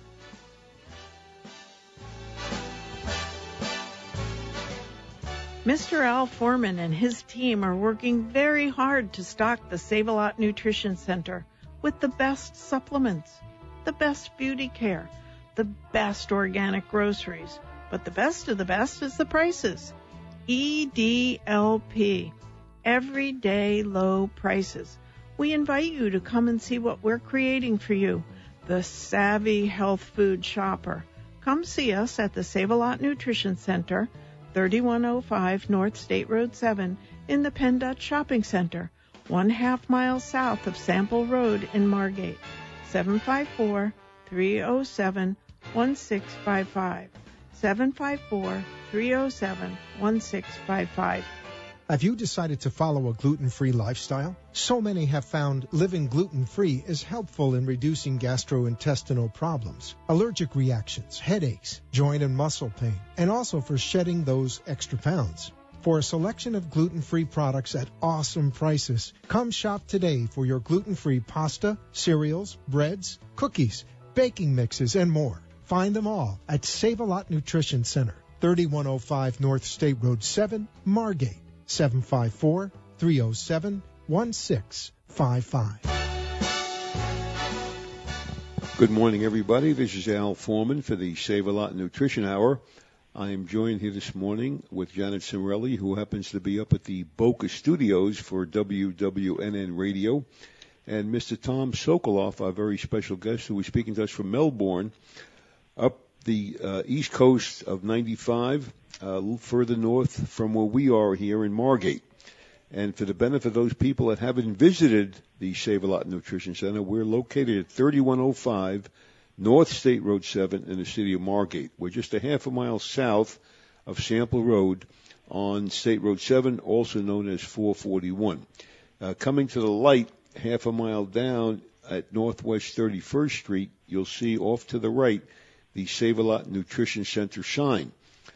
Mister Al Foreman and his team are working very hard to stock the Save-A-Lot Nutrition Center with the best supplements, the best beauty care, the best organic groceries. But the best of the best is the prices. E D L P, everyday low prices. We invite you to come and see what we're creating for you, the savvy health food shopper. Come see us at the Save-A-Lot Nutrition Center, thirty-one oh five North State Road seven in the Penn Dutch Shopping Center, one half mile south of Sample Road in Margate, seven five four, three oh seven, one six five five, seven five four, three oh seven, one six five five. Have you decided to follow a gluten-free lifestyle? So many have found living gluten-free is helpful in reducing gastrointestinal problems, allergic reactions, headaches, joint and muscle pain, and also for shedding those extra pounds. For a selection of gluten-free products at awesome prices, come shop today for your gluten-free pasta, cereals, breads, cookies, baking mixes, and more. Find them all at Save-A-Lot Nutrition Center, thirty-one oh five North State Road seven, Margate. seven five four, three oh seven, one six five five. Good morning, everybody. This is Al Foreman for the Save a Lot Nutrition Hour. I am joined here this morning with Janet Cimarelli, who happens to be up at the Boca Studios for W W N N Radio, and Mister Tom Sokoloff, our very special guest, who is speaking to us from Melbourne, up the uh, east coast of ninety-five, uh, a little further north from where we are here in Margate. And for the benefit of those people that haven't visited the Save a Lot Nutrition Center, we're located at thirty-one oh five North State Road seven in the city of Margate. We're just a half a mile south of Sample Road on State Road seven, also known as four forty-one. Uh, coming to the light, half a mile down at Northwest thirty-first Street, you'll see off to the right the Save a Lot Nutrition Center sign.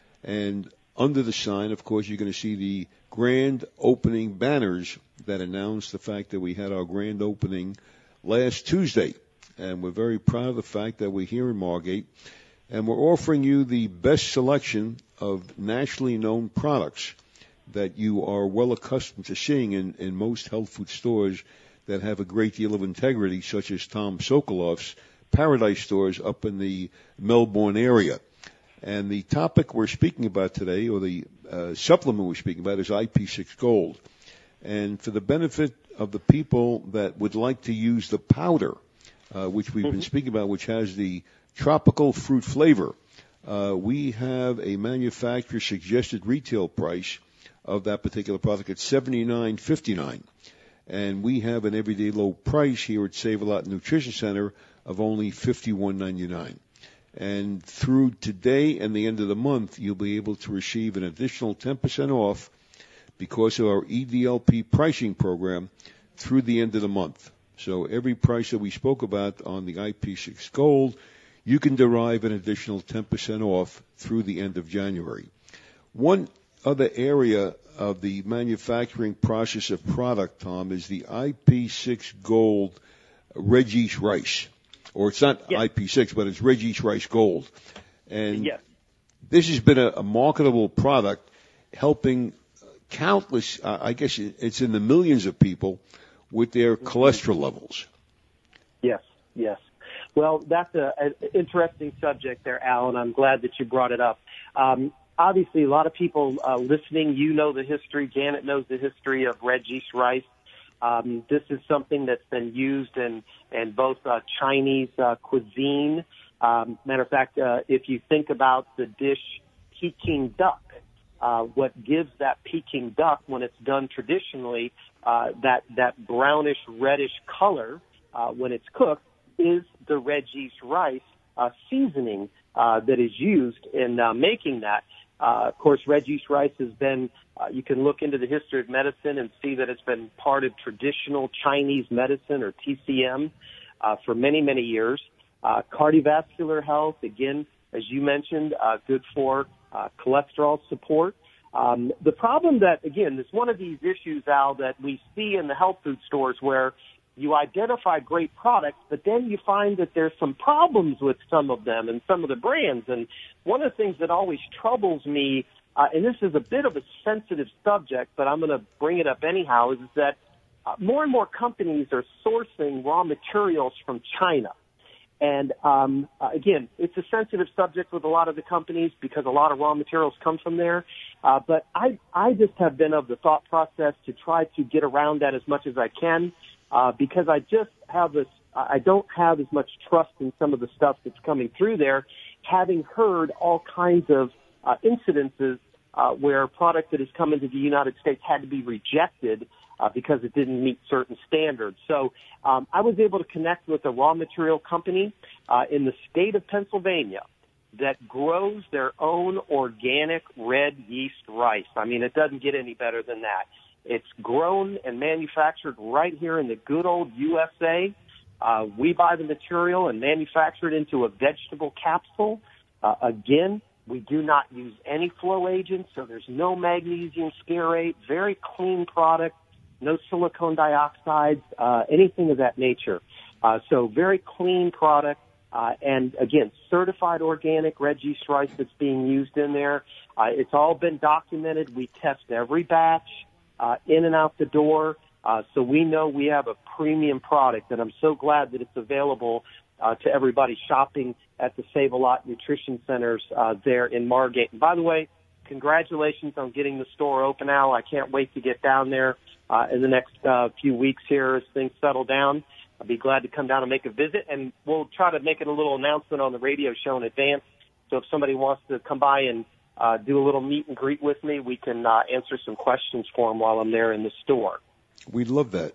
And under the sign, of course, you're going to see the grand opening banners that announce the fact that we had our grand opening last Tuesday. And we're very proud of the fact that we're here in Margate. And we're offering you the best selection of nationally known products that you are well accustomed to seeing in, in most health food stores that have a great deal of integrity, such as Tom Sokoloff's Paradise stores up in the Melbourne area. And the topic we're speaking about today, or the uh, supplement we're speaking about, is I P six Gold. And for the benefit of the people that would like to use the powder, uh, which we've been speaking about, which has the tropical fruit flavor, uh, we have a manufacturer suggested retail price of that particular product at seventy-nine fifty-nine. And we have an everyday low price here at Save a Lot Nutrition Center of only fifty-one ninety-nine. And through today and the end of the month, you'll be able to receive an additional ten percent off because of our E D L P pricing program through the end of the month. So every price that we spoke about on the I P six Gold, you can derive an additional ten percent off through the end of January. One other area of the manufacturing process of product, Tom, is the I P six Gold Reggie's Rice. Or it's not yes. I P six, but it's Reggie's Rice Gold. And yes. this has been a, a marketable product helping countless, uh, I guess it's in the millions of people with their mm-hmm. cholesterol levels. Yes, yes. Well, that's a, an interesting subject there, Al, and I'm glad that you brought it up. Um, obviously, a lot of people uh, listening, you know the history. Janet knows the history of Reggie's Rice. Um, this is something that's been used in, in both uh, Chinese uh, cuisine. Um, matter of fact, uh, if you think about the dish Peking duck, uh, what gives that Peking duck, when it's done traditionally, uh, that, that brownish, reddish color uh, when it's cooked, is the Reggie's Rice uh, seasoning uh, that is used in uh, making that. Uh, of course, Reggie's Rice has been, uh, you can look into the history of medicine and see that it's been part of traditional Chinese medicine, or T C M, uh, for many, many years. Uh, cardiovascular health, again, as you mentioned, uh, good for uh, cholesterol support. Um, the problem that, again, is one of these issues, Al, that we see in the health food stores where you identify great products, but then you find that there's some problems with some of them and some of the brands. And one of the things that always troubles me, uh, and this is a bit of a sensitive subject, but I'm going to bring it up anyhow, is that uh, more and more companies are sourcing raw materials from China. And, um, uh, again, it's a sensitive subject with a lot of the companies because a lot of raw materials come from there. Uh, but I, I just have been of the thought process to try to get around that as much as I can. Uh, because I just have this, I don't have as much trust in some of the stuff that's coming through there, having heard all kinds of uh, incidences uh, where a product that has come into the United States had to be rejected uh, because it didn't meet certain standards. So um, I was able to connect with a raw material company uh, in the state of Pennsylvania that grows their own organic red yeast rice. I mean, it doesn't get any better than that. It's grown and manufactured right here in the good old U S A. Uh, we buy the material and manufacture it into a vegetable capsule. Uh, again, we do not use any flow agents, so there's no magnesium stearate, very clean product, no silicone dioxides, uh, anything of that nature. Uh, so very clean product. Uh, and again, certified organic Reggie's Rice that's being used in there. Uh, it's all been documented. We test every batch. Uh, in and out the door, uh, so we know we have a premium product, and I'm so glad that it's available uh, to everybody shopping at the Save a Lot Nutrition Centers uh, there in Margate. And by the way, congratulations on getting the store open, Al. I can't wait to get down there uh, in the next uh, few weeks here as things settle down. I'll be glad to come down and make a visit, and we'll try to make it a little announcement on the radio show in advance. So if somebody wants to come by and uh, do a little meet and greet with me, we can uh, answer some questions for them while I'm there in the store. We'd love that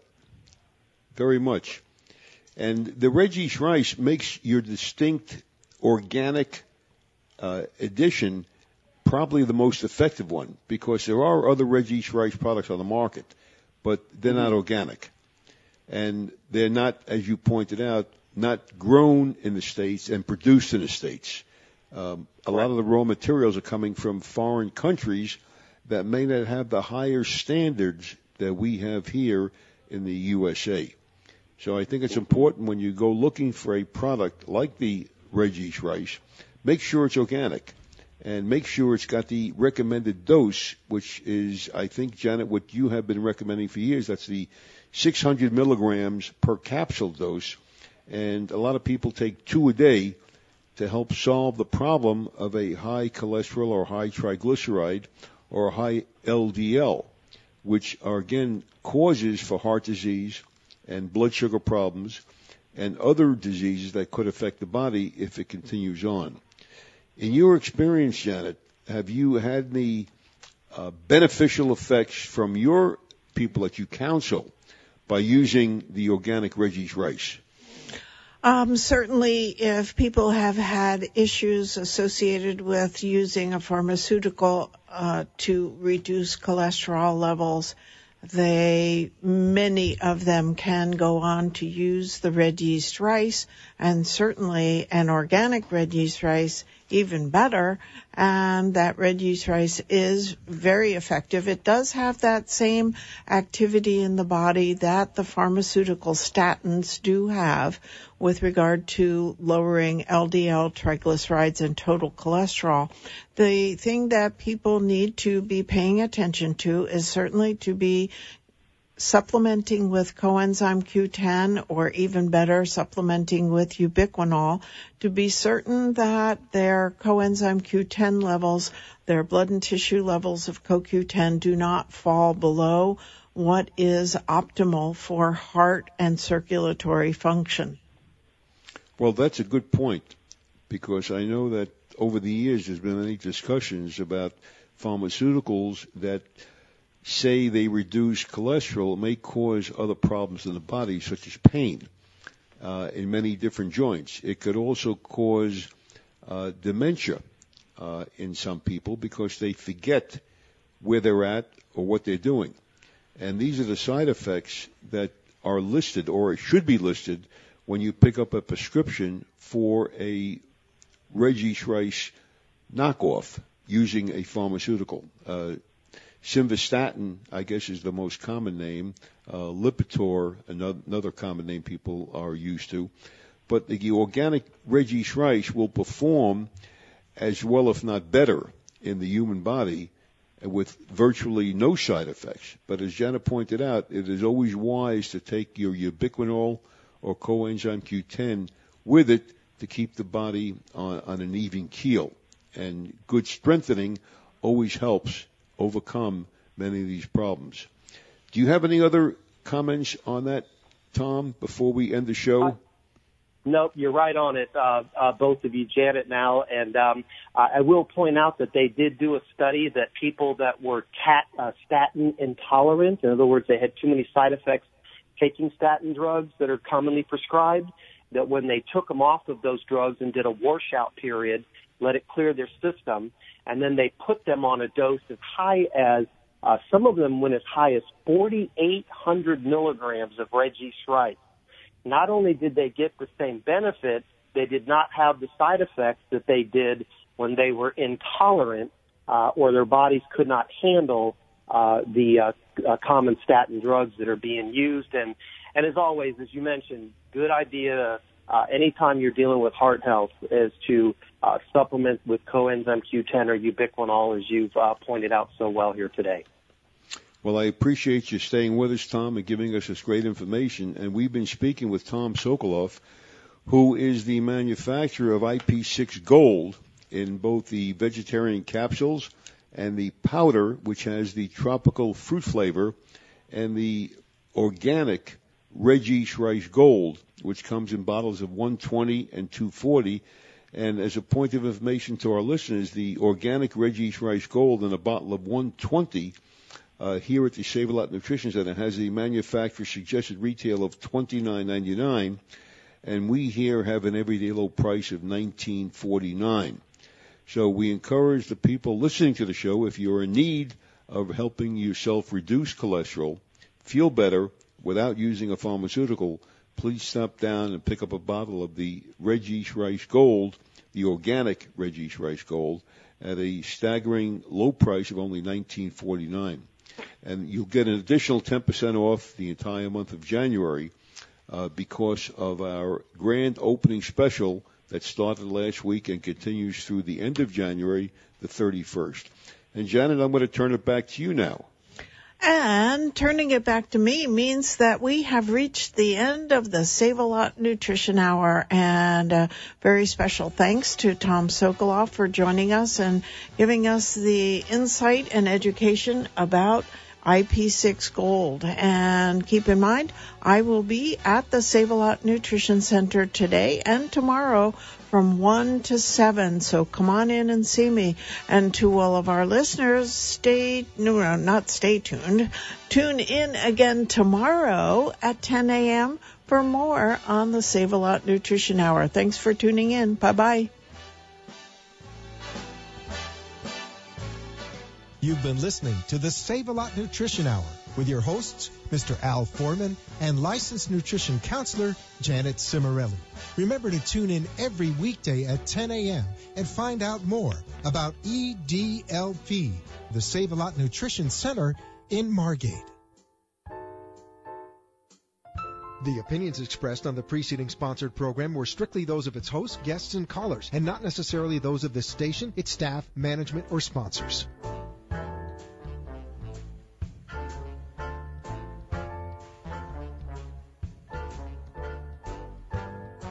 very much. And the Reggie's Rice makes your distinct organic uh, addition probably the most effective one, because there are other Reggie's Rice products on the market, but they're not organic. And they're not, as you pointed out, not grown in the States and produced in the States. Um, a lot of the raw materials are coming from foreign countries that may not have the higher standards that we have here in the U S A. So I think it's important when you go looking for a product like the Reggie's Rice, make sure it's organic and make sure it's got the recommended dose, which is, I think, Janet, what you have been recommending for years. That's the six hundred milligrams per capsule dose. And a lot of people take two a day to help solve the problem of a high cholesterol or high triglyceride or high L D L, which are, again, causes for heart disease and blood sugar problems and other diseases that could affect the body if it continues on. In your experience, Janet, have you had any uh, beneficial effects from your people that you counsel by using the organic Reggie's Rice? Um, certainly, if people have had issues associated with using a pharmaceutical uh, to reduce cholesterol levels, they, many of them can go on to use the Reggie's Rice, and certainly an organic Reggie's Rice even better, and that Reggie's Rice is very effective. It does have that same activity in the body that the pharmaceutical statins do have with regard to lowering L D L, triglycerides, and total cholesterol. The thing that people need to be paying attention to is certainly to be supplementing with coenzyme Q ten, or even better, supplementing with ubiquinol, to be certain that their coenzyme Q ten levels, their blood and tissue levels of co Q ten do not fall below what is optimal for heart and circulatory function. Well, that's a good point, because I know that over the years there's been many discussions about pharmaceuticals that say they reduce cholesterol may cause other problems in the body, such as pain uh, in many different joints. It could also cause uh, dementia uh, in some people because they forget where they're at or what they're doing. And these are the side effects that are listed, or should be listed, when you pick up a prescription for a Reggie's Rice knockoff using a pharmaceutical. Uh, Simvastatin, I guess, is the most common name. Uh, Lipitor, another, another common name people are used to. But the organic Reggie's Rice will perform as well, if not better, in the human body with virtually no side effects. But as Janet pointed out, it is always wise to take your ubiquinol or coenzyme Q ten with it to keep the body on, on an even keel. And good strengthening always helps overcome many of these problems. Do you have any other comments on that, Tom, before we end the show? Uh, nope, you're right on it, uh, uh, both of you, Janet and Al. And um, I will point out that they did do a study that people that were cat, uh, statin intolerant, in other words, they had too many side effects taking statin drugs that are commonly prescribed, that when they took them off of those drugs and did a washout period, let it clear their system, and then they put them on a dose as high as, uh, some of them went as high as forty-eight hundred milligrams of Reggie's Rice. Not only did they get the same benefit, they did not have the side effects that they did when they were intolerant uh, or their bodies could not handle uh, the uh, uh, common statin drugs that are being used. And, and as always, as you mentioned, good idea uh, anytime you're dealing with heart health is to uh, supplement with coenzyme Q ten or ubiquinol, as you've uh, pointed out so well here today. Well, I appreciate you staying with us, Tom, and giving us this great information. And we've been speaking with Tom Sokoloff, who is the manufacturer of I P six Gold in both the vegetarian capsules and the powder, which has the tropical fruit flavor, and the organic Reggie's Rice Gold, which comes in bottles of one twenty and two forty. And as a point of information to our listeners, the organic Reggie's Rice Gold in a bottle of one twenty uh, here at the Save-A-Lot Nutrition Center has a manufacturer's suggested retail of twenty-nine ninety-nine, and we here have an everyday low price of nineteen forty-nine. So we encourage the people listening to the show, if you're in need of helping yourself reduce cholesterol, feel better without using a pharmaceutical, please stop down and pick up a bottle of the Reggie's Rice Gold, the organic Reggie's Rice Gold, at a staggering low price of only nineteen forty-nine. And you'll get an additional ten percent off the entire month of January uh, because of our grand opening special that started last week and continues through the end of January, the thirty-first. And Janet, I'm going to turn it back to you now. And turning it back to me means that we have reached the end of the Save-A-Lot Nutrition Hour. And uh, very special thanks to Tom Sokoloff for joining us and giving us the insight and education about I P six Gold. And keep in mind, I will be at the Save-A-Lot Nutrition Center today and tomorrow from one to seven. So come on in and see me. And to all of our listeners, stay, no, not stay tuned. Tune in again tomorrow at ten a.m. for more on the Save-A-Lot Nutrition Hour. Thanks for tuning in. Bye-bye. You've been listening to the Save-A-Lot Nutrition Hour with your hosts, Mister Al Foreman and licensed nutrition counselor, Janet Cimarelli. Remember to tune in every weekday at ten a.m. and find out more about E D L P, the Save-A-Lot Nutrition Center in Margate. The opinions expressed on the preceding sponsored program were strictly those of its hosts, guests, and callers, and not necessarily those of this station, its staff, management, or sponsors.